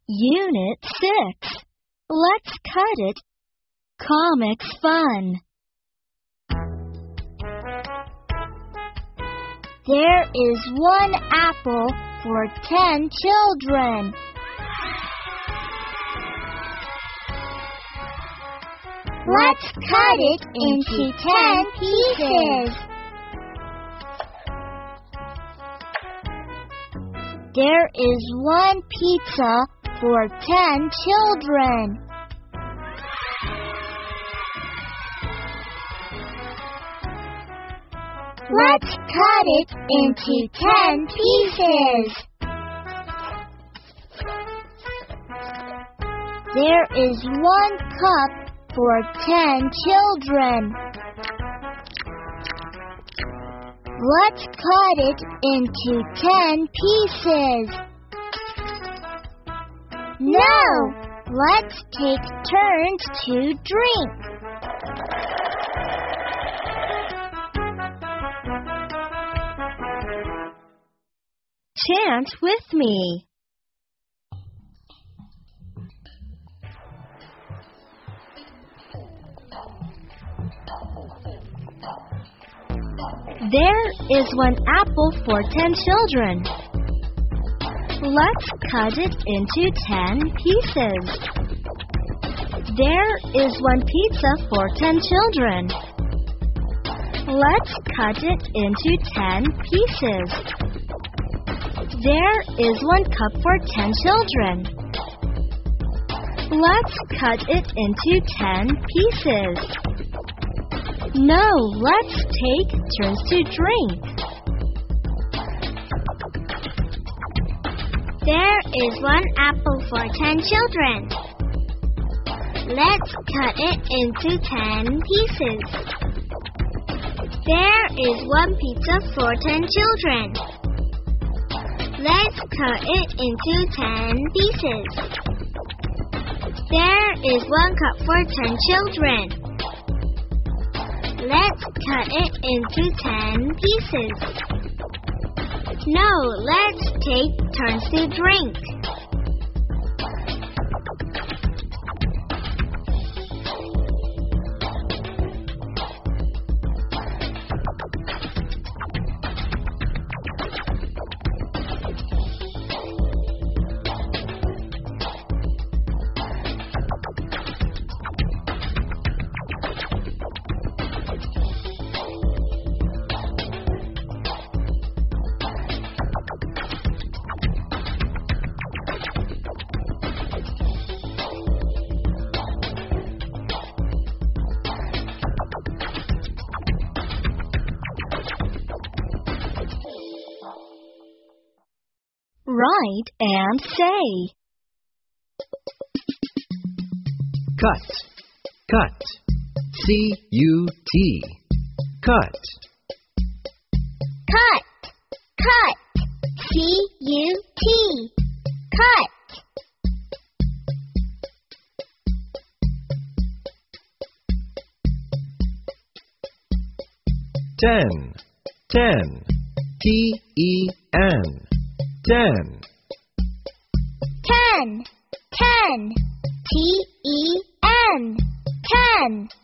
Unit 6. Let's cut it. Comics fun. There is one apple for 10 children. Let's cut it into 10 pieces. There is one pizza for 10 children. Let's cut it into 10 pieces. There is one cup for 10 children. Let's cut it into 10 pieces. No! Let's take turns to drink. Chant with me. There is one apple for 10 children. Let's cut it into 10 pieces. There is one pizza for 10 children. Let's cut it into 10 pieces. There is one cup for 10 children. Let's cut it into 10 pieces. No, let's take turns to drink. There is one apple for 10 children. Let's cut it into 10 pieces. There is one pizza for 10 children. Let's cut it into 10 pieces. There is one cup for 10 children. Let's cut it into 10 pieces. No, let's take turns to drink. Write and say. Cut, cut, C-U-T, cut. Cut, cut, C-U-T, cut. Ten, T-E-N, 10. 10, T-E-N, 10.